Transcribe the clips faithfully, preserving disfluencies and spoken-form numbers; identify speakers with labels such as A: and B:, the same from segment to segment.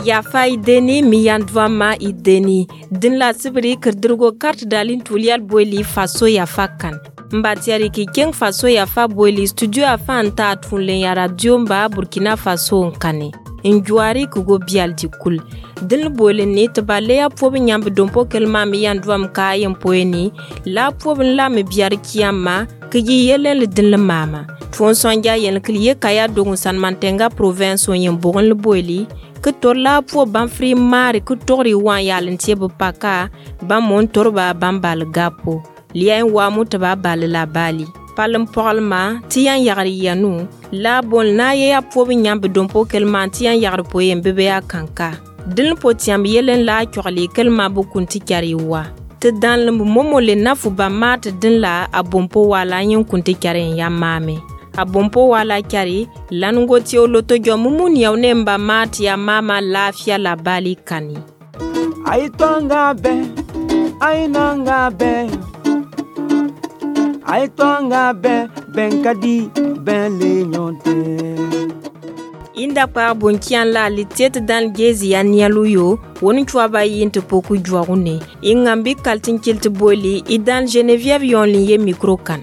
A: yafa ideni miyandwama ideni din la sibri kirdirgo kart dalin tulial boili faso yafa kan mbatiari ki keng faso yafa boili studio afa anta tunlen ya radio mba Burkina Faso nkane injuari kugo bial dikul din boili ni tbale ya pobi nyamb dompo kelma miyandwam ka yempoeni la pobi la me biar kiyama kiji yelen din la mama fon sonja yen kliye kaya dongo san mantenga province yen bogon le boili que torla po ban fri mari que tori wan yalen tiebe paka ban mon torba ban bal gapo lien wa mutaba bal la bali palm polma tiyan yagri yanu la bon na ye ya po nyambe dompo kelman tiyan yagri po yen bebe ya kanka dil po tiam yelen la chorli kelma bu kunti kari wa te dan le momo le nafu ba mat din la abompo wala yen kunti kari ya mame abompo wala kari lango ti oloto jomumun yawne mba mat ya mama lafia la bali kani
B: ai tonga be ai nanga be ai tonga be benkadi ben le nyonte
A: inda pa bonkian la litet dan gezi ya nialuyo woni chwaba yinte poku jwagune ingambi kaltin kilt boli idan Geneviève yon liye micro kan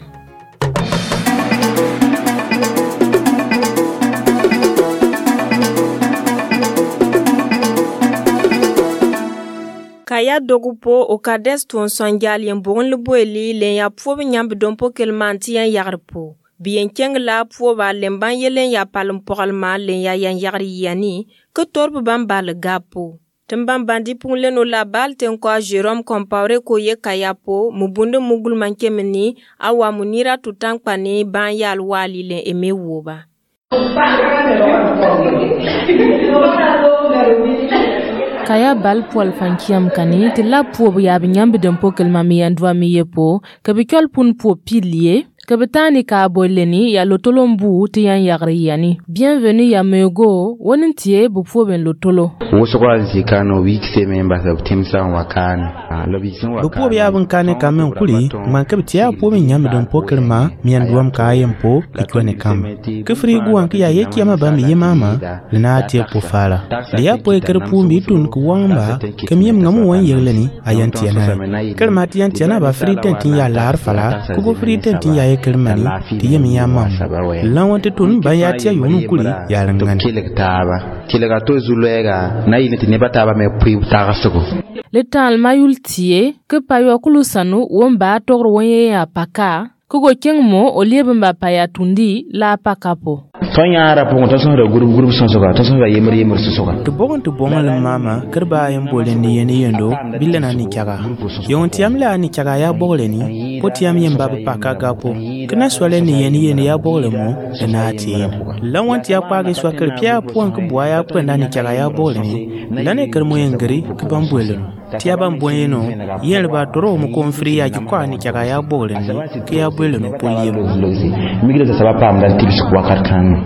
A: kaya dogupo o kades ton sonjal yen bon le boeli len ya pob nyamb dompo kelmanti yan yarpo bien keng la poba lemban yelen ya palm poralma len ya yan yari yani ke torb ban bal gapo temban bandi pun leno la bal ten ko Jérôme Compaoré ko ye kaya po mubunde mugul manke meni awa munira tutan pani ban yal wali len eme woba kaya bal poal fankiam kani te la po ya binyambe dempo kelma mi yandwa mi yepo kabikol pun po pilie kabitani ka boleni ya lotolombu te yan yagri yani bienvenue ya mego wonin tie bu po ben lotolo
C: woso kwa zikano week se member of timsa wakana lobisin wakana
D: bu po ya bun kane kamen kuli man kabiti ya po min yambe dempo kelma mi yandwam ka yempo ikone kam kefri guwan ki ya yeki ama ba mi yemama lina tie po fala ya po ekerpu mi tun wamba kamiyem ngamu wan yegleni ayanti yana kelma ti yanti yana ba free tentin ya lar fala ko go free tentin ya yekelmani ti yem ya mam lan wonte tun ba ya ti yonu kuli ya langan
C: kilegtaba kilega to zulega na yinti ne bataba me pri tagasugo
A: le tal mayul tie ke payo kulu sanu womba togro wonye ya paka ko go kengmo oliebamba paya tundi la pakapo
C: Fanya rapon ta son da group group son soga ta son da yemir yemir su soga
D: to bogon to bongal mama karba yan bolen ni yeni yendo billana ni kyaga yon tiamla ni kyaga ya boleni ko tiam yem baba paka gapo kana swale ni yeni yeni ya bolemo na ti lan wanti ya page swa karpia puan ko boya kwenda ni kyaga ya boleni lane karmo yengri ko bambwelo tia bambweno yel ba toro mu konfri ya jukwa ni kyaga ya boleni ke ya bwelo no poyemo
C: migile za sabapa amdal tibis kwa karkan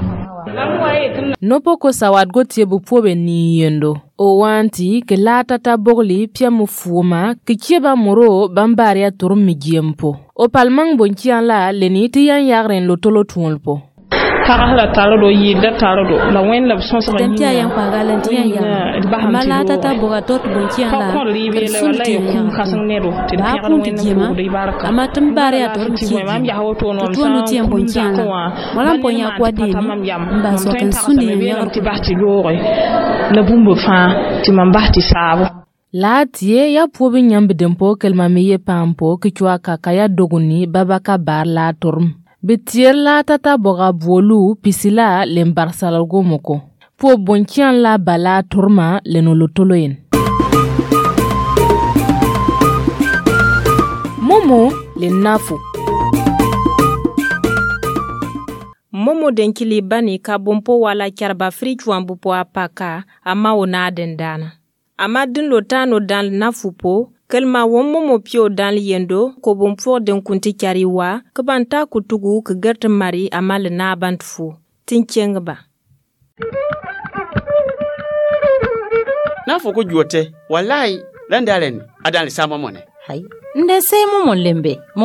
A: nopo ko sawad go tie bu pobe ni yendo o wanti ke lata ta bogli pia mu fuma ke kieba moro bambari ya turum mi giempo o palmang bonkian la leni ti yan yagren lo tolo tunolpo
E: Kara taro yi da taro la wen la son so
F: ni ya yan kwa galanti yan ya malata ta boga tot bonkian la sulti yan
E: kasan nero te da
F: ya kun ti ma ama tambare ya to ki
E: mam ya hoto non
F: to no ti bonkian la wala ponya kwa de mba so kan sunni ya
E: ti bati lore na bumbo fa ti mambati sabo
A: la tie ya pobi nyambe dempo kelma me ye pampo ke chwa kaka ya doguni babaka bar la turm betier la tata boga bolu pisila lembarsal gomoko po bonkian la bala turma lenolotoloyen momo le nafu momo denkili bani ka bompo wala kyarba frichwambu po apaka ama ona dendana ama din lotano dan nafu po kelma wommo mo pio dan yendo ko bom for den kunti kyariwa ka banta kutugu ka garta mari amal na bantfu tincengba
G: na foko juote wallahi landalen adan sama mone
H: hay nde sai momo lembe momo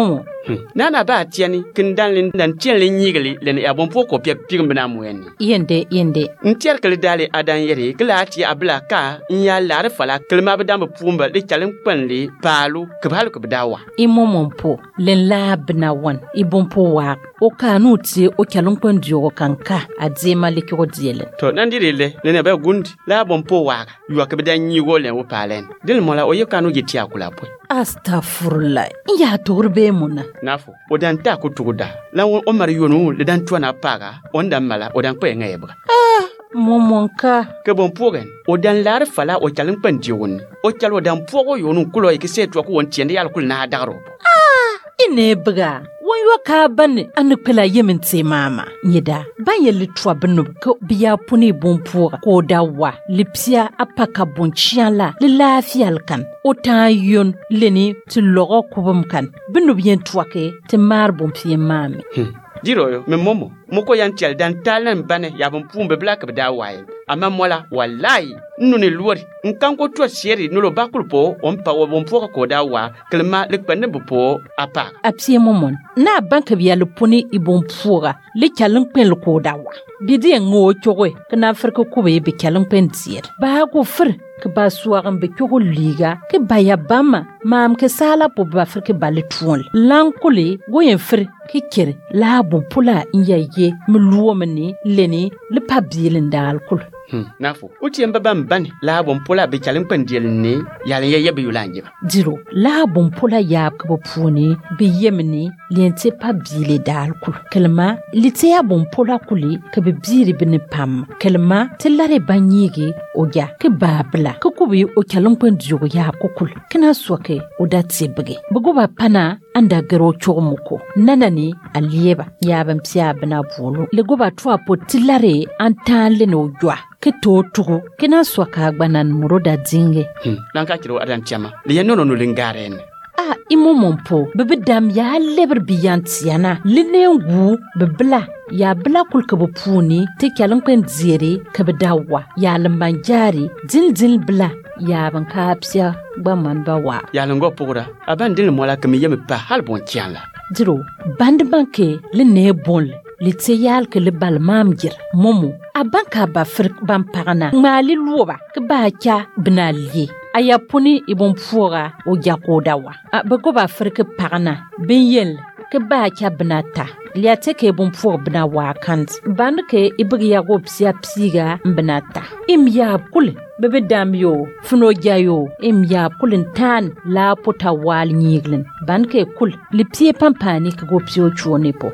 G: nana ba tiani kin dan lin dan tien lin yigli len ya bon poko pia pigum bana mueni
H: yende yende
G: ntier kele dale adan yeri kila ti abla ka nya lar fala kelma ba dam pumba de chalen panli palu kebal ko dawa
H: imomon po len labna wan ibon po wa o kanu ti o kalon pon dio kanka adzema lekiro diele
G: to nan dirile ne ba gundi la bon po wa yu ka bedan yi go len wo palen dil mola o yekanu giti akula po
H: astaghfirullah ya torbe muna
G: nafo odan ta ko tuguda la o mari yonu le dan tuana paga onda mala odan pe ngayebra
H: ah momonka
G: ke bon pogen odan lar fala o kalon pan diwon o kalo dan pogo yonu kulo e ke setu ko won tiende yal kul na daro
H: ah inebra wonyo ka ban an pela yemin te mama nyida ban ye litwa benu ko biya puni bonpura ko dawa lipsia apaka bonchiala le lafial kan ota yon leni ti logo kubum kan benu bien twake te mar bonpie mama
G: diro yo me momo moko yan tiel dan talan bane ya bon pumbe black bda waye ama mola wallahi nune luori nkan ko to seri nulo bakul po on pa wo bon poka ko da wa kelma le pande bu po apa
H: apsie momon na banka biya le poni ibon pura le kalon pen le ko da wa bidi ngo chowe kana farko ko be be kalon pen tier ba ko fur ke ba suwagan be ko liga ke baya bama mam ke sala po ba fur ke bale tuon lankule goyen fur ke kere la bon pula inyaye mluwo meni leni le pabilin dal kul
G: Hmm, nafo. Uti yamba bambani la bon pola be chalen pendel ne yalen ye be yulanje ba.
H: Diro la bon pola ya ko puni be yemni lente pa bile dal kul. Kelma lite ya bon pola kuli ke be biri bene pam. Kelma telare banyigi oja ke babla. Ko kubi o chalon pendio ya ko kul. Kena soke o datse bege. Bugo ba pana anda gero chomuko. Nanani alieba ya bam sia bana bulu. Lego ba twa potilare antanle no jwa. Ke to tugu kena swaka gbanan muroda dinge
G: hmm nanka kiro adan chama le yenono no lingaren
H: ah imo mompo bebe dam ya leber biyantiana linengu bebla ya bla kulka bopuni te kyalan pen zere kabdawa ya lambanjari dil dil bla ya ban kapsia gbaman bawa
G: ya lango pura aban dil mola kemi yemi pa hal bon tianla
H: diro band banke le ne bon le teyal ke le balmam gir momo abanka ba frik ban pagana mali luoba ke ba kya bnali aya puni ibon fuora o jakodawa abago ba frik pagana benyel ke ba kya bnata liate ke ibon fuor bna wa kant ban ke ibri ya go psia psiga bnata im ya kul bebe damyo funo jayo im ya kulin tan la pota wal nyiglin ban ke kul li psie pampani ke go psio chuone po.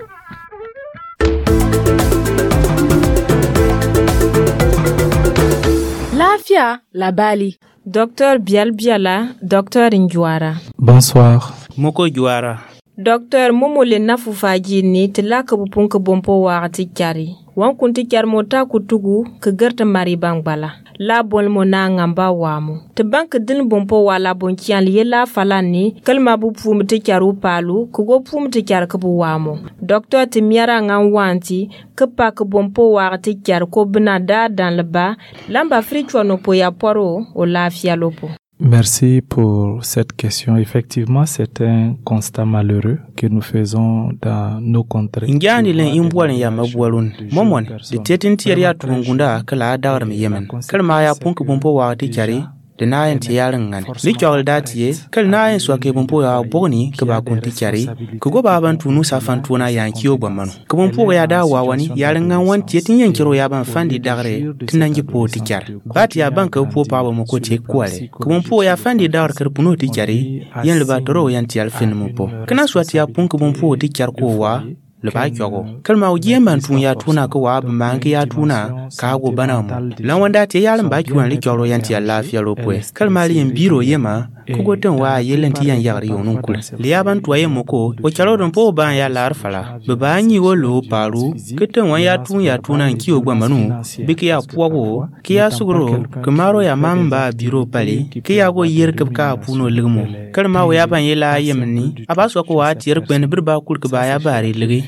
F: Lafia Labali.
A: Docteur Bial Biala, Docteur Njouara.
D: Bonsoir. Moko Njouara.
A: Docteur Momo le nafufaji ni tilaka bupunka bompo wa atikari. Wan kunti kyar mota kutugu ke gerta mari bangbala. La bon mo na ngamba wamu. Te bank din bompo wa la bon kian liye la falani kalma bu pum te kyaru palu kugo pum te kyar kabu wamu. Docteur te miara ngan wanti ke pak bompo wa te kyar ko bnada dans le bas lamba frichwa no po ya poro o la fialopo.
I: Merci pour cette question. Effectivement, c'est un constat malheureux que nous faisons dans nos contrées.
D: Njani len imbolen ya mabwalun. Momon, de tetin tiya tungunda kala dawar mi Yemen. Kalma ya punk bompo wa ti kari de nayen ti yaran ngane. Li chawal datie kal nayen so ke bompo ya bogni ke ba kun ti kari. Ko go ba ban tunu sa fan tuna yankiyo bamanu. Ko bompo ya da wawani yaran ngan wan tetin yankiro ya ban fandi dagre tinangi po ti kar. Bat ya ban ka po pa ba mo ko te kwale. Ko bompo ya fandi dagre kar puno ti kari yan le ba toro yan ti alfen mo po. Kana swati ya punk bompo ti kar ko wa le ba kyogo kalma ujiye man tun ya tuna ko wa mangi ya tuna ka go bana mu lan wanda te yalan ba kyon li kyoro yanti ya lafiya lo pues kalma li biro yema ko goten wa yelen ti yan yagri yonun kula li yaban tuwaye moko o kyoro don po ban ya lar fala be ba nyi wo lo paru keten wa ya tun ya tuna kiyo gba manu biki ya puwago ki ya sugro kamaro ya mamba biro pale ki ya go yer ka puno ligmo kalma wa ya ban yela yemni abaso ko wa tiyer kwen birba kul ka ba ya bari ligi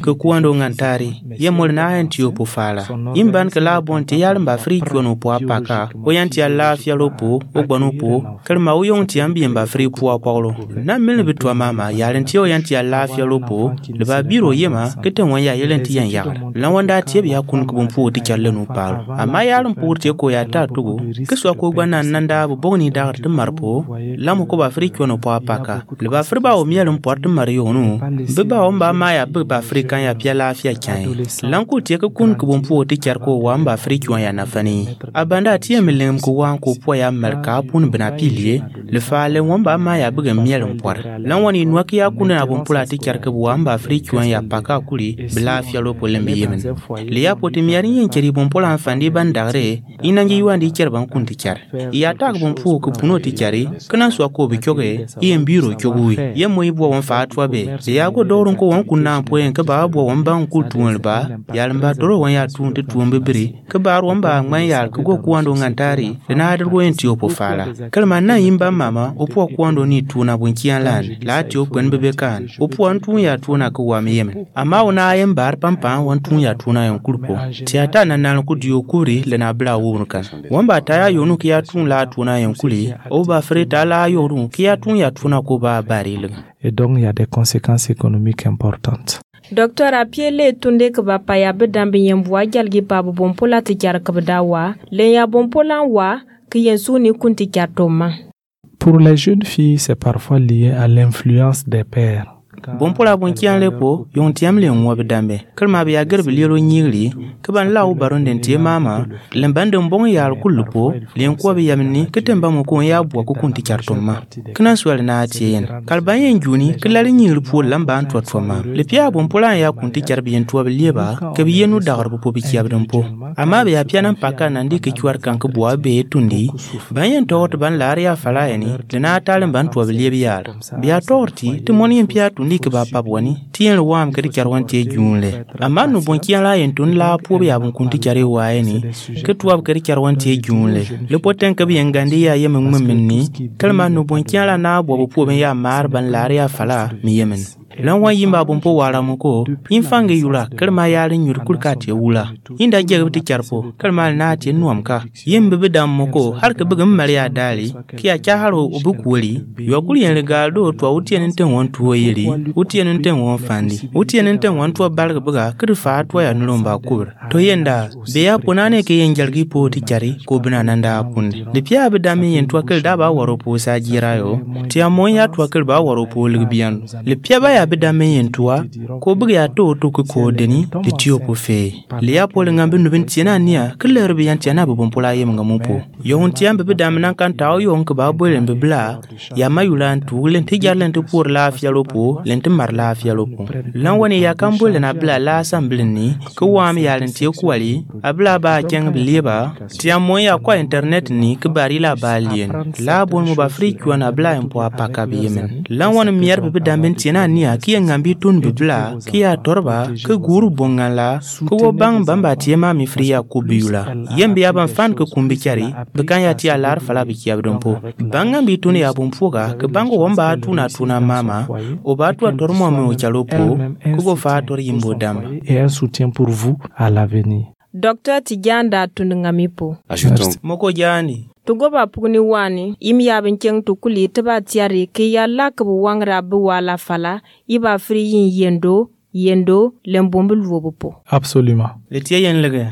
D: ke kuando ngantari ye mol na enti opo fala imban ke la bonte yal mba fri kwono po apaka o yanti ala fia lopo o gbonu po kelma o yonti ambi mba fri po apolo na mele bitwa mama yalenti o yanti ala fia lopo le ba biro yema kete won ya yelenti yan ya la wanda tie ya kun ko po ti challe no palo ama yalum po ti ko ya ta tugo ke so ko gwana nanda bo boni da de marpo la mo ko ba fri kwono po apaka le ba fri ba o mielum porte mario no be ba o mba ma ya be ba fri kan ya pia la fia kan lan ko ti ko kun ko po ti char ko wa mba fri kwono ya na fani abanda tie melem ko wan ko po ya merka pun bina pilie le fa le wamba ma ya be mielum por lan woni nwaki ya kun na bon pula ti char ko wa mba fri kwono ya paka kuli bla fia lo polembe yemen le ya poti miari yen keri bon pola fandi bandare inangi yuandi kerban kun ti char ya tak bon pu ko puno ti chari kana so ko bi kyoge yen biro kyogui ye mo ibo won fa atwa be ya go dorun ko won kunna po yen ka ba bo won ban ku tuwon ba ya lamba doro won ya tun ti tuwon be biri ka ba won ba man ya ko go kuando ngantari na dar go yen ti opo fala kalma na yimba mama opo kuando ni tuna bon kianlan la ti o kwen bebe kan opo an tun ya tuna ko wa me yemen amma ona yen bar pampa won tun ya tuna yen kulpo ti ata na nan ku dio kuri le na bla won kan won ba ta ya yonu ki ya tun la tuna yen kuli o ba freta la yonu ki ya tun ya tuna ko ba bari le
I: et donc il y a des conséquences économiques importantes.
A: Docteur Apiele tunde ke bapa ya bedambe yembwa jalgi babu bompola ti jar ke bedawa le ya bompola wa ke yensu ni kunti jartoma.
I: Pour les jeunes filles, c'est parfois lié à l'influence des pères.
D: Bompola bon kian lepo yon tiam le ngwa bedambe kalma be ya garbe lelo nyiri ke ban lawo baron den tie mama lembande mbong ya kullupo len ko be yamni ketemba mo ko ya bwa ko kunti chartoma kana swal na tien kalban yen juni kelari nyiri po lamba an totoma le pia bompola ya kunti charbe yen to be leba ke be yenu dagar po be kiabdon po ama be ya pianan paka nandi ke kwar kan ko bwa be tundi ban yen to ban laria fala yani dina talen ban to be leba ya biya torti to moni yen pia tundi ke ba pabwani tien wam ke karwan te junle amma no bon kian la yen tun la po ya bon kunti kare waeni ke tuab ke karwan te junle le poten ke bi ngandi ya yemen memni kalma no bon kian la na bo po ben ya mar ban laria fala mi yemen lan wa yimba bon po wala moko infange yula kalma ya rin yur kulka te wula inda je ti karpo kalma na te nuam ka yembe be dam moko har ke bugum mariya dali kiya cha haro obukwoli yokuli en regalo to utien nten won to yiri utien nten won fandi utien nten won to balga buga kirfa to ya nulomba kubur to yenda be ya ponane ke yen jalgi po ti chari ko bina nanda pundi de pia be dam yen to kel da ba waro po sa jirayo ti amon ya to kel ba waro po ligbian le pia ba ya be dam yen to ko buga ya to to ko deni de tio po fe le ya po ngambe no bin tiena nia keler be yan tiena bo pompola yem ngamupo yon tiambe be dam nan kan taw yon ko ba bo len be bla ya mayulan tu len ti jarlen to pour la fialopo len ti mar la fialopo lan woni ya kambo len abla la samblini ko wam ya len ti ko wali abla ba keng biliba ti amon ya ko internet ni ke bari la balien la bon mo ba friki wana bla en po apaka bi yemen lan woni mier be damben tiena ni aki ngambi tun be bla ki ya torba ke guru bongala ko wo bang bamba ti ma mi friya ko biula yembe ya ban fan ko kumbi kari be kan ya ti alar fala bi kiabdon po banga bi tun ya bon foga ke bango wamba tuna tuna mama o ba to tormo me o chalopo ko go fa tor yimbo dam
I: et un soutien pour vous à l'avenir.
A: Docteur Tijanda tunngamipo
D: moko jani
A: tugoba pugni wani imi ya binkeng tukuli taba tiari ke ya lakbu wangra bu wala fala iba free yin yendo yendo lembombe luobo.
I: Absolument.
D: Le tie yen lege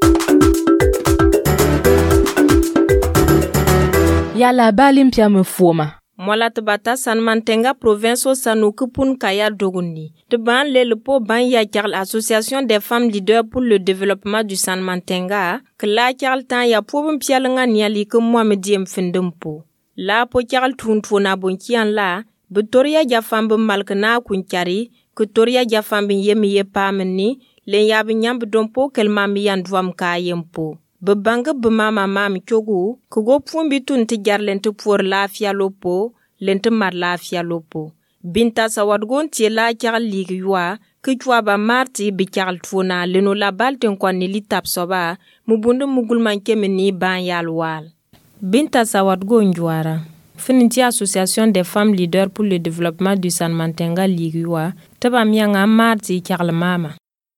E: ya la balim pia me foma
A: Mwala tebata san mantenga province sanu kupun kaya doguni. Teban le lepo ban ya karl association des femmes leaders pour le développement du san mantenga. Que la karl tan ya pobum pialenga niali ke Mohamed Diem fendempo. La po karl tuntuna bonkian la. Betoria ja fambe malkana kunkari. Que toria ja fambe yemi ye pameni. Len yabi nyamb dompo kel mami yandwam ka yempo. Bebanga bemama mami chogu, kugo pumbi tunti jar lente pour la fia lopo, lente mar la fia lopo. Binta sawadgon tie la kar lig ywa, ke chwa ba marti bi kar tfuna leno la balten kwa nili tap soba, mubundu mugulman kemeni ban yalwal. Binta sawadgon jwara. Finiti Association des femmes leaders pour le développement du San Mantenga Ligua, taba mianga marti kyarle mama.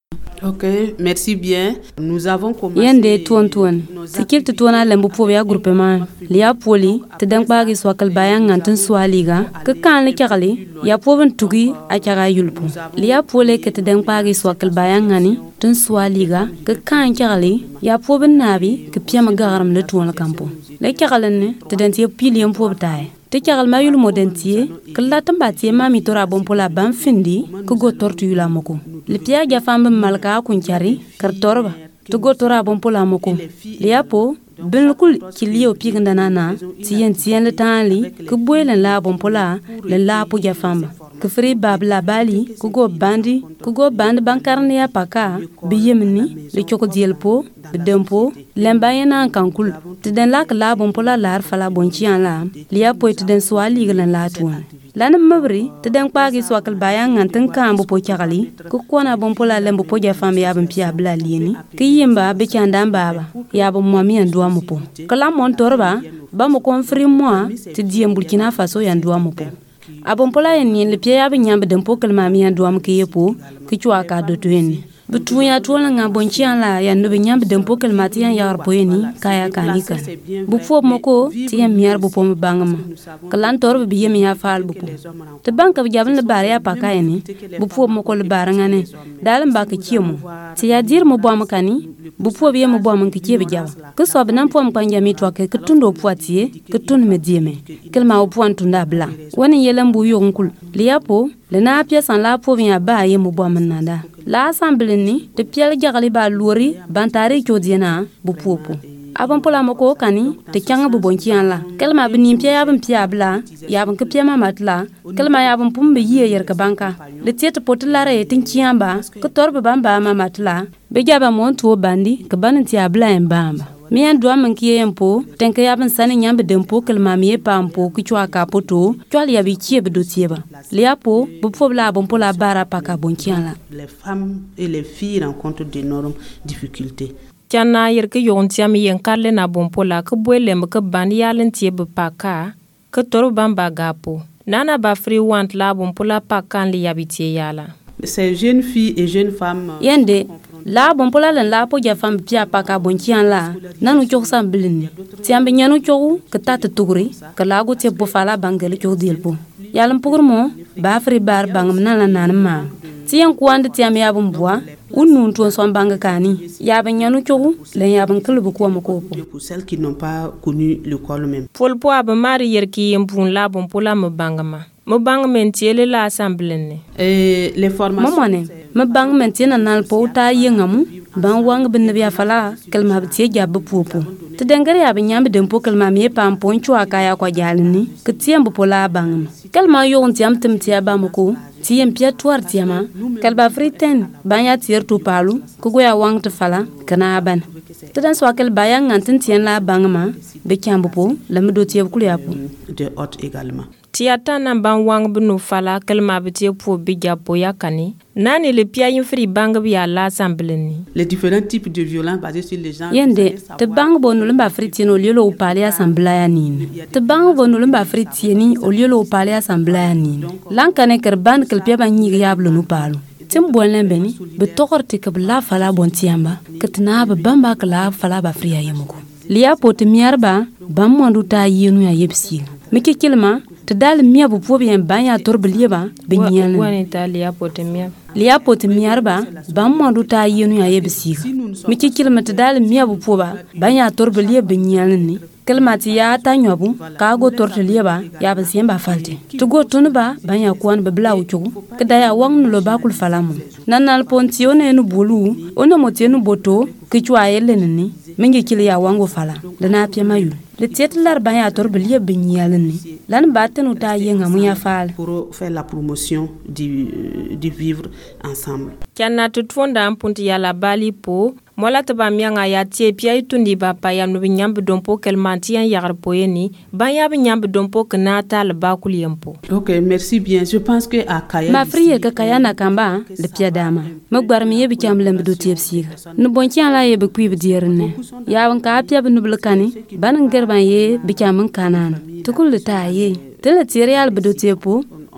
J: Ok, merci bien. Nous avons commencé.
K: Yende tuon tuon. Sikil tu tuona lembu po ya groupement. Lia poli te dang pagi swakal bayang nganten swaliga. Ke kan le kyarle ya poben tugi a kyara yulpu. Lia pole ke te dang pagi swakal bayang ngani ten swaliga ke kan kyarle ya poben nabi ke piama garam le tuon kampo. Le kyarle ne te den tie pilium po bataye. Te kyarle mayul modentie ke la tambatie mami tora bon pola ban findi ke go tortu yula moko. Le pia ja fam malka kunchari kar torba to go tora bon pola moko liapo ben kul kilio piganda nana tien tien le tanli ke boelen la bon pola le la po ja fam ke fri bab la bali ku go bandi ku go band bankarne ya paka biyemni le choko dielpo de dempo lembayena kankul te den lak la bon pola lar fala bon chian la liapo te den swali glan la tuan lana mabri te den pagi swakal bayang nganten kambo po chagali ku kona bon pola lembo po ja fam ya ben pia bla lieni ke yimba be chandam baba ya bo mami andua mopo kala mon torba ba mo konfri moi te diem Burkina Faso ya ndua mopo abon pola en le pia ya be nyambe den po kal mami andua mke yepo ke chwa ka do tuen betu ya tola nga bonchian la ya no be nyambe den po kal mati ya yar poeni kaya kanika bu fo moko ti ya miar bu pom bangama kalan torba bi yemi ya fal bu te banka bi jabal le bare ya pakaya ni bu fo moko le barangane dalam ba ke chiemo ti ya dir mo bom kani bu fo bi mo bom ke chiebe jaw ke so be nan pom panja mi to ke tundo poitie ke tun me dieme kelma o point tunda bla woni yelam bu yonkul liapo le na pia san la po ya ba ye mo bom nanda la assemblée ni te piel jagali ba lori bantare chodiena bu popo abon pola moko kani te kyanga bu bonkian la kelma bi nim pia yabon pia bla yabon ke pia mamatla kelma yabon pum be ye yer ka banka le tiete potla re tin kiamba ko torbe bamba mamatla be jaba mon to bandi ke banin tia bla en bamba mi an doa man kiye empo tenke yabon sani nyambe dempo kelma mi e pampo ki chwa ka poto chwal yabi kiye be do tieba liapo bu pobla bon pola bara paka bonkian la
J: les femmes et les filles rencontrent d'énormes difficultés.
A: Tiana yer ke yon tiam yen karle na bon pola ke boelem ke ban yalen tie be paka ke toro bamba gapo nana ba free want la bon pola paka li yabitie yala.
J: Ces jeunes filles et jeunes femmes
K: yende la bon pola len la po ja fam pia paka bonkian la nanu chok sam blin tiambe nyanu choku ke tata tugri ke la go tie bo fala bangale chok dilpo yalam pugurmo ba free bar bangam nana nanma tiyan kuande tiam yabum bois unun ton son banga kani yaban nyanu chogu le yaban klubu ko mako
J: pour celles qui n'ont pas connu l'école même
A: pol po ab mari yerki yempun la bon pola mo bangama mo bang mentiele la assemblée ne
J: et les formations
K: momone mo bang mentiena nal po ta yengamu ban wang bin biya fala kelma btie jabbu popo te dengare ya binyambe dempo kelma mi pam poncho akaya kwa jalni ke tiembo pola bangam kelma yo ontiam tem tia bamako tiem pia tuar tiama kelba friten banya tier tu palu ko goya wang te fala kana ban te dan so kel bayang ngantin tien la bangama be kyambo po lamdo tieb kulyapo
J: de hôte également
A: tiata na ban wang bnu fala kelma btie po biga po yakani nani le pia yin free bang bi ala assemblée ni
J: les différents types de violences basées sur les gens
K: yende te bang bonu le ba fritieni au lieu lo parler assemblée ni te bang bonu le ba fritieni au lieu lo parler assemblée ni lankane ker ban kel pia ban nyi yablo nu palu tim bolen beni be tokorti ke la fala bon tiamba ketna ba bamba kala fala ba friya yemugo liya pot mierba bam mondu ta yenu ya yepsi miki kilma te dal miya bu pobien banya torblieba be nyen
A: woni ta liya pot miya
K: liya pot mierba bam mondu ta yenu ya yepsi miki kilma te dal miya bu poba banya torblieba be nyen ni kelmati ya ta nyobu ka go tortelieba ya ba siemba falti to go tunba banya kwan be bla uchu kada ya wang lo ba kul falamu nanal pontione nu bulu ona motenu boto kichwa yelenni mingi kili ya wango fala dana pia mayu le tietlar banya torbelia binyalni lan batenu ta yenga muya fal
J: pour faire la promotion du du vivre ensemble
A: kana tutfonda ampunti ya la bali po mola taba mianga ya tie pia itundi ba payam no binyambe dompo kelmanti yan yagar poyeni banya binyambe dompo knata le bakul yempo.
J: OK, merci bien. Je pense que à Kaya
K: ma friye ka Kaya na kamba le pia dama magbar mi yebi kam lembe do tie psiga no bonki ala yebe kuibe dierne ya wan ka pia bnu blkani ban ngerban ye bi kam kanana tukul ta ye tele tiere al bedo tie po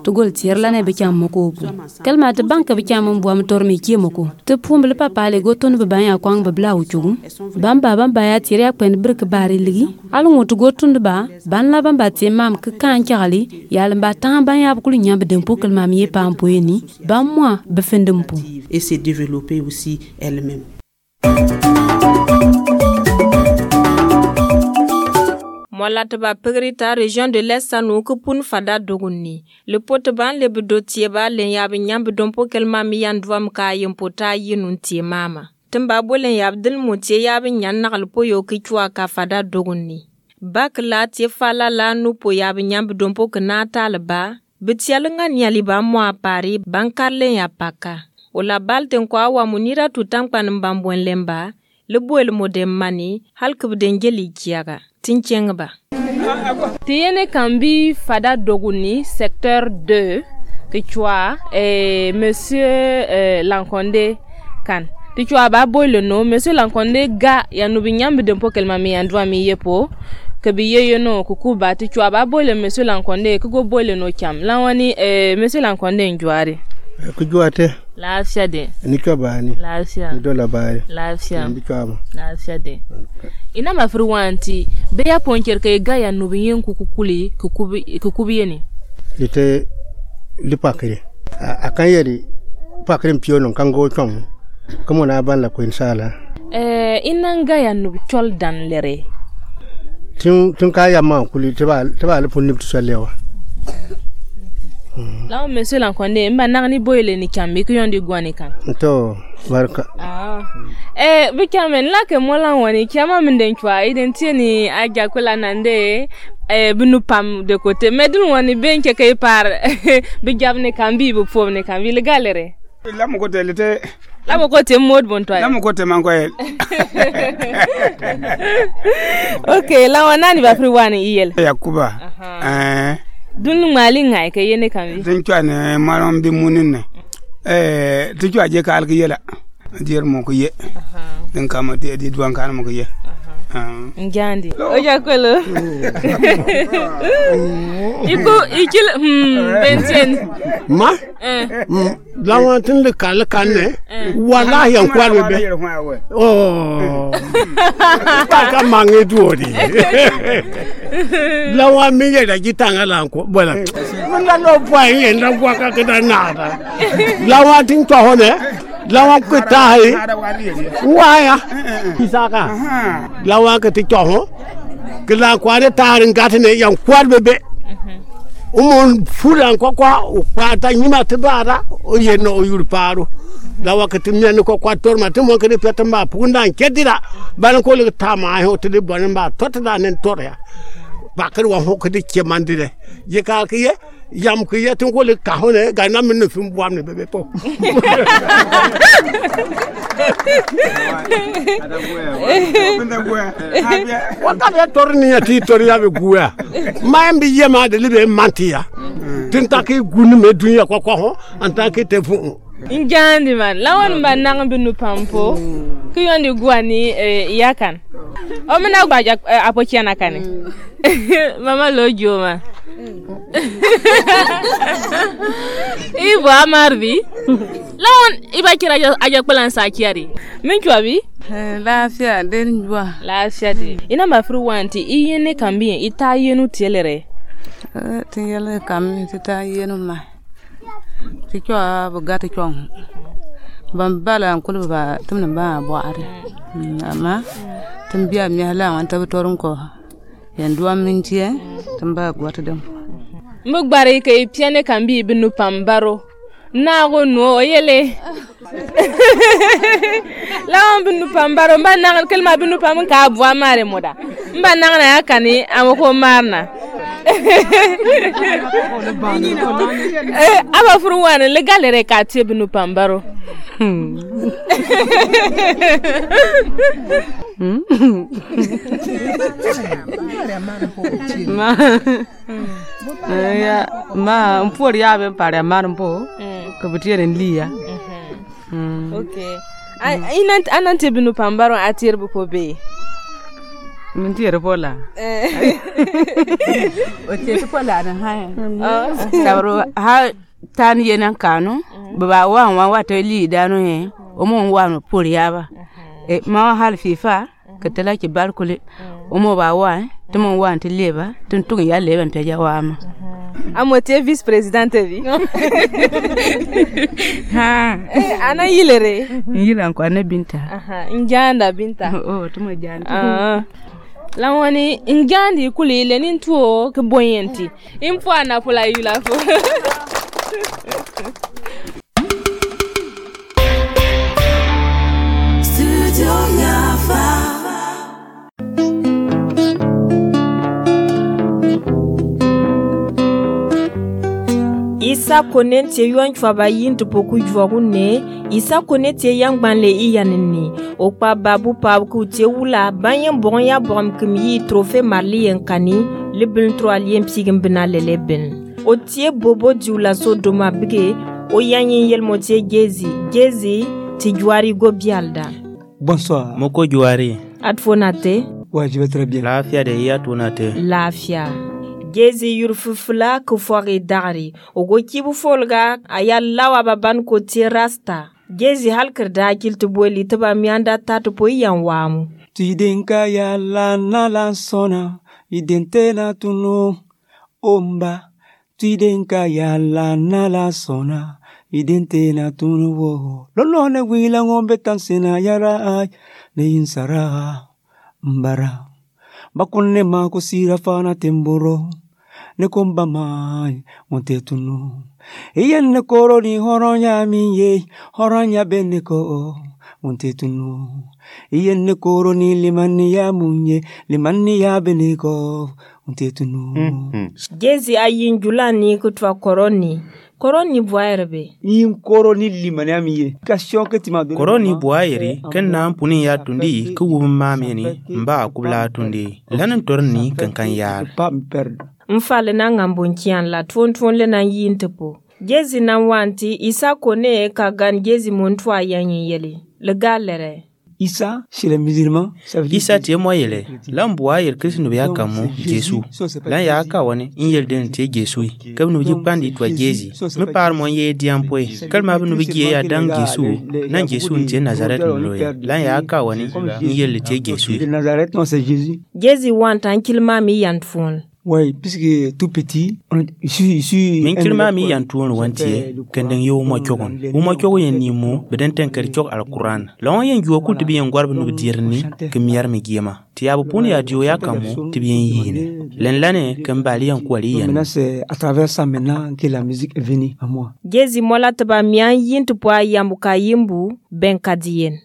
K: to gol tier la ne be cham moko bu kalma te banka be cham bo am tormi ki moko te pumble papa le goton be banya kwang be bla wuchu bamba bamba ya tier ya pen brek bari ligi alu ngoto goton ba ban la bamba te mam ke kan kyali ya lamba tan ban ya bukulu nyambe dem po kalma mi pa ampoeni ba moi be fendem po
J: et se développer aussi elle-même.
A: Molatba Pegrita, région de l'Est, nous coupons Fada Doguni. Le poteban le bedotieba, le yab nyambe dompo kelma mi yandwam ka yempota yinunti mama. Tembabo le yab del motie yab nyan nakal poyo kichwa ka Fada Doguni. Bak la tie fala la nu po yab nyambe dompo kenata leba. Betialunga nyaliba mwa pari bankarle ya paka. Ola balten kwa wa munira tutampan mbambwen lemba. Le boel modem mani halkub dengeli kiaga. Tinchengba.
E: Tiene Kambi Fada Doguni, secteur deux, Kichwa, et monsieur euh, Lankonde Kan. Tichwa ba boy le nom, monsieur Lankonde ga ya nubinyambi dempo kelmami andwa mi yepo. Kebiye yo no kukuba tichwa ba boy le monsieur Lankonde kugo boy le no cham. Lawani euh, monsieur Lankonde njwari.
L: Kujuate.
E: Laafia de.
L: Nika bani.
E: Laafia.
L: Nidola bani.
E: Laafia.
L: Mbikama.
E: Laafia de. Ina mafru wanti be ya ponker ke gaya nubiyen kukukuli kukubi kukubiyeni.
L: Lite lipakire. Akanyeri pakire mpiono kango chong. Kamo na ban la ko insala.
E: Eh ina gaya nubi chol dan lere.
L: Tun tun kaya ma kuli teba teba le punni tsalewa.
E: Là, monsieur Lankonde, mba nangni boyle ni kambi kuyondi gwani kan.
L: To barka.
E: Ah. Eh, bikamen la ke mola wani kiama minden chwa identie ni aja kula nande eh binu pam de côté mais dun wani benke kay par bijabne kambi bu fomne kambi le galere.
M: La mo côté lete
E: la mo côté mode bon toi.
M: La mo côté man koyel.
E: OK, la wanani ba fri wani iyel.
M: Yakuba. Eh
E: dun mali ngai ke yene kambi
M: den twane marom bi muninne eh ti twa je kal ke yela dir mo ko ye den kama te di duan kan mo ko ye
E: ngandi o ja kwelo iko ikil hmm benten
L: ma hmm lawan tin le kal kan ne wallahi an kwalwe be oh pa ka mangi duodi lawan mi ye da gitanga la ko bola la no bwa ye na bwa ka ka nada lawan tin to hone lawan ko tai waya kisaka lawan ka ti to ho kila kware tarin gatne yan kwalbe be umon fulan ko kwa kwa ta nyima tibara o yeno o yurparu la wakati mien ko kwa torma timo ke de petamba punda kedira ban ko le tama ho te de bonamba totda nen torya bakar wa ho ke de kemandire ye ka ke ye yam ke ye tun ko le ka ho ne ga na min fum bo amne bebe po waka be torni ya ti toria be guya mayambi yema de libe mantia tinta ke gunu me dunya ko ko ho anta ke te fu
E: Njandi man, lawan ba nang binu pampo, kuyondi guani yakan. O mena gba apochiana kani. Mama lojo ma. Ibo amarbi. Lawan iba kira aja pelan sakiari. Minchwa bi?
N: Laafia den jwa.
E: Laafia de. Ina mafru wanti iyene kambi ita yenu tielere.
N: Eh tiele kambi ita yenu ma. Tikwa bugati chong bambala nkulu ba tumna ba boare ama tambia mi hala wan tabitorun ko yan duam mintie tamba gwata dem
E: mugbare ke piane kambi binu pambaro na go no yele la binu pambaro mba na kelma binu pam ka bwa mare moda mba na na yakani amako marna eh aba fruwane le galere ka tie binu pambaro
N: ma ya ma mpori ya be pare marmpo ko butiere liya
E: okay inant anante binu pambaro atir bu ko be
N: Min tiyar pola. O ce pola na haya. Sabro ha tan yenan kanu. Baba wa wa wa to li dano he. O mo wa no poliaba. E ma hal fifa ka tala ki barkule. O mo ba wa to mo wa nti leba tun tun ya leba nta jawama.
E: Amote vice présidente vi.
N: Ha.
E: Ana yilere.
N: Yilan ko ana binta.
E: Aha, njanda binta.
N: Oh, to mo janda.
E: Ah. Lawani njandi kuli le nintuo ke boyenti. Impo ana pula yula fo.
O: Studio Yafa.
A: Isa konente yuan chwaba yintu poku jwagune isa konete yang banle iyanini okpa babu pab ku te wula banyen bon ya bom kmi trophée marli yankani libin troalien psigin binale leben o tie bobo diula so doma bige o yanyin yel motie gezi gezi ti juari go bialda.
P: Bonsoir.
D: Moko juari.
A: Atfonate.
P: Ouais, je vais très bien.
D: Lafia de ya tonate.
A: Lafia. Gezi yurfufula kufwari dari ogo kibu folga ayallawa baban ko ti rasta gezi halkar da kiltu boli taba mianda tatu po yanwamu
P: tidinka yalla nala sona identela tunu omba tidinka yalla nala sona identela tunu wo lolone wila ngombe tansina yara ay ne insara mbara bakunne ma ko sira fana temboro ne komba mai monte tunu iyen ne koro ni horonya miye horonya beneko monte tunu iyen ne koro ni limani ya munye limani ya beneko monte tunu
A: gezi ayin julani kutwa koroni koroni boairbe
P: yin koroni limani ya miye question que tu m'as donné
D: koroni boairi ken nan puni ya tundi ku wum mameni mba kubla tundi lanan torni kan kan ya
P: pas me perdre
A: mfale na ngambonkian la twon twon le na yintepo gezi na wanti isa kone ka gan gezi montwa yanyin yele le galere
P: Isa chez les musulmans
D: ça veut dire Isa tie moyele lambwa yer krisno ya kamu Jesu la ya ka woni inyel den tie Jesu kam no ji pandi to gezi me par mo ye diampoe kalma bu no bi ya dan Jesu nan Jesu tie Nazareth no la ya ka woni inyel tie Jesu
P: Nazareth non c'est Jésus
A: gezi want an kilma mi yantfon.
P: Oui, puisque tout petit, je suis ici.
D: Min kilma mi yantuon wantie, kendeng yo mo chogon. Wo mo chogo yen ni mo, beden tenker chog al-Quran. Lawan yen juwa kul tibi yen gwarb no dirni, ke miyar mi giema. Ti abu puni ya diyo ya kamo, tibi yen yine. Len lane, ke mbali yan kwali yen.
P: Maintenant, c'est à travers ça maintenant que la musique est venue à moi.
A: Gezi mola taba miyan yin tupwa yambuka yimbu, ben kadien.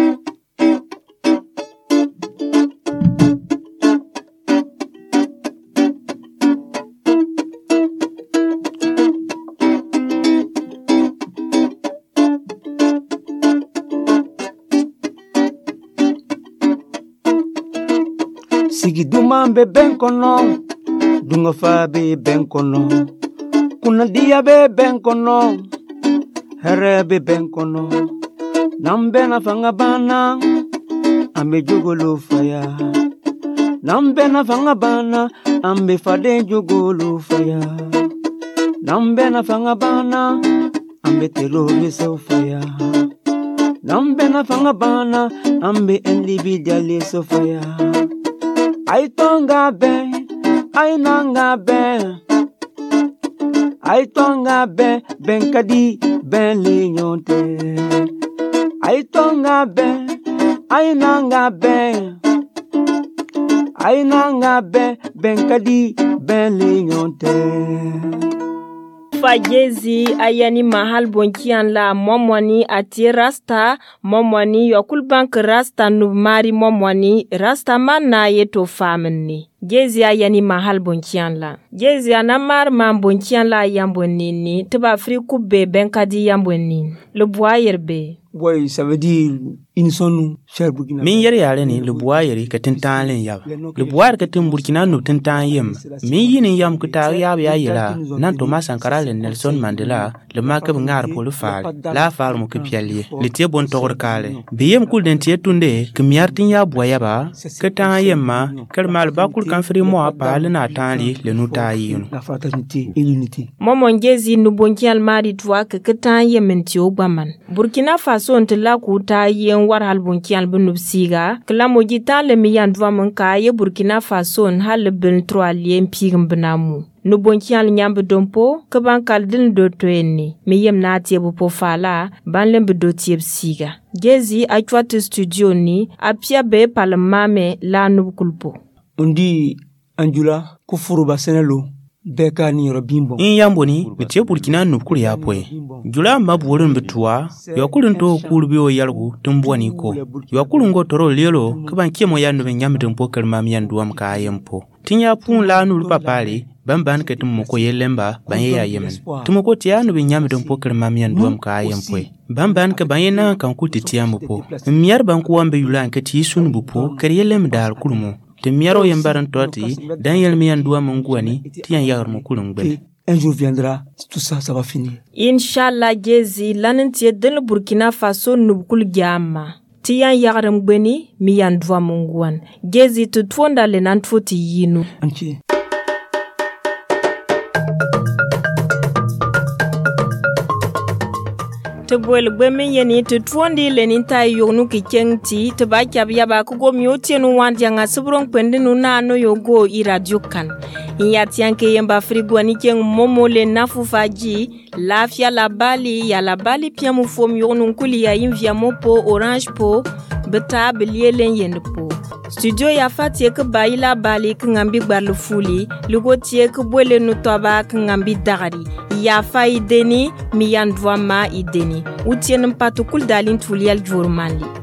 P: Sigi duman be ben kono, dunga fa be ben kono, kuna dia be ben kono, here be ben kono, nambe na fanga bana, ambe jugolo faya, nambe na fanga bana, ambe fade jugolo faya, nambe na fanga bana, ambe terroriste faya, nambe na fanga bana, ambe individualiste faya. Ay tonga be, ay nanga be, ay tonga be, ben kadi, ben lignonte. Ay tonga be, ay nanga be, ay nanga be, ben kadi, ben lignonte.
A: Fagezi ayani mahal bonkian la momwani ati rasta momwani yokul bank rasta nubmari momwani rasta man na yeto famini Gezi a yani mahal bonkian la. Gezi a namar man bonkian la yambonini, teba friku be benkadi yambonini. Le bois yerbe.
P: Ouais, ça veut dire une sonne cher Burkina.
D: Min yer yare ni le bois yeri ka tintan len yab. Le bois ka tin Burkina no tintan yem. Min yin yam ku ta yab ya yela. Nan Thomas Sankara le Nelson Mandela le makab ngar po le fal. La fal mo ke pialie. Le tie bon togor kale. Biyem kul den tie tunde ke miartin ya bois yaba. Ka tan yem ma ker mal ba kul kan fri mo apa le na tan li le nu ta yin.
P: La fraternité et l'unité.
A: Momon Gezi no bonkial mari toi ke ka tan yemen ti obaman. Burkina Faso ont la kuta yen war hal bunkian bunub siga kla mojita le miyan dwa mon ka ye Burkina Faso hal ben trois lien pigam bnamu no bonkian nyambe dompo ke ban kal din do toenni mi yem na tie bu po fala ban lembe do tie siga Gezi a twat studio ni apia be palmame la nub kulpo
P: on dit anjula ko furuba senelo beka ni robimbo
D: in yamboni bitie Burkina no kul ya poe jula maburin bitwa yakulun to kulbi o yalgu tumbwani ko yakulun go toro lelo kaban kemo yanu ben yamdin pokal mamiyan duwam ka yempo tinya pun la nu papali bamban ke tum ko yelemba ban ya yemen tum ko tianu ben yamdin pokal mamiyan duwam ka yempo bamban ke bayena kan kuti tiamu po miyar ban ko wambe yulan ke ti sunu bupo kar yelem dal kulmo te miaro yembaran toti Daniel miyan duwa mungwani tiyan yagar mo kulun gbe.
P: Un jour viendra, tout ça, ça va finir.
A: Inch'Allah Gezi lanentie de le Burkina Faso nubkul gyama. Tiyan yagar mbeni miyan duwa mungwan. Gezi tutwonda le nantfoti yinu.
P: Anchi.
A: te bol gbeme yeni te twondi leninta yognu ki kengti te ba kyab yaba ko go mioti no wandi nga subron kwende no na no yogo i radio kan yati yanke yamba frigo ni keng momo le nafu faji lafia la bali ya la bali pia mu fom yognu kuli ya invia mopo orange po beta belielen yenpo studio ya fatie ke bayila bali ke ngambi gbarlu fuli lugo tie ke bole no toba ke ngambi dagari ya fa ideni mi yandwa ma ideni utien mpatukul dalin tulial jurmali